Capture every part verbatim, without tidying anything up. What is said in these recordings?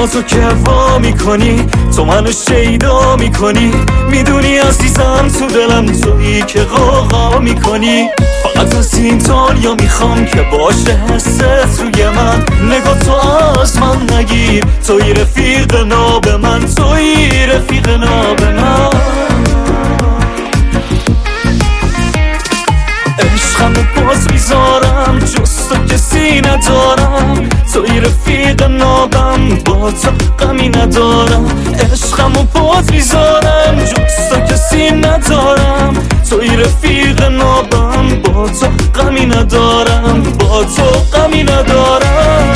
با تو که وا میکنی، تو منو شیدا میکنی، میدونی عزیزم تو دلم تویی که غوغا میکنی. فقط از این دنیا میخوام که باشه حست توی من، نگاه تو از من نگیر، توی رفیق ناب من، توی رفیق ناب من. عشقم باز میذارم جز تو کسی ندارم، توی رفیق نابم با تو غمی ندارم. عشقم باز میذارم جز تو کسی ندارم، توی رفیق نابم با تو غمی ندارم، با تو غمی ندارم.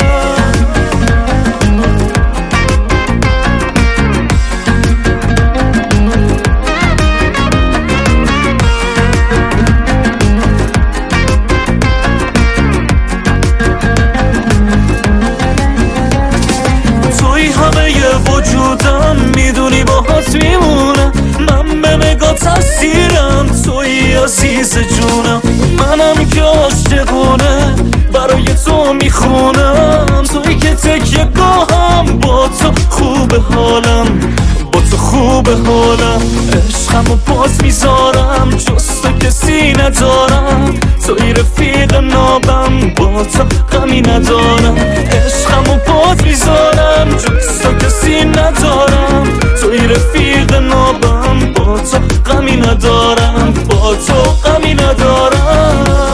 وجودم میدونی باهات میمونم، من به نگاه تاثیرم، توی عزیز جونم. منم که عاشقونه برای تو میخونم، توی که تکیه گاهم، با تو خوب حالم، با تو خوب حالم. عشقمو باز میذارم جز تو کسی ندارم، توی رفیق نابم با تو غمی ندارم. عشقمو باز میذارم جز تو کسی ندارم، توی رفیق نابم با تو غمی ندارم، با تو غمی ندارم.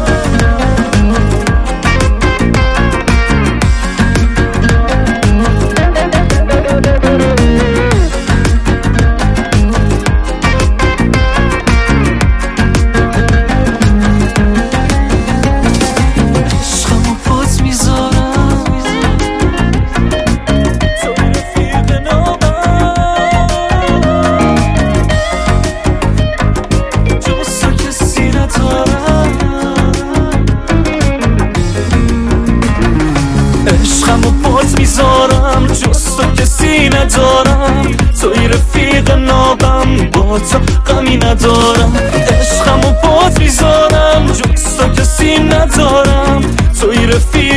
عشقمو باز میذارم جز تو کسی ندارم، توی رفیق نابم با تو غمی ندارم. عشقمو باز میذارم جز تو کسی ندارم، توی رفیق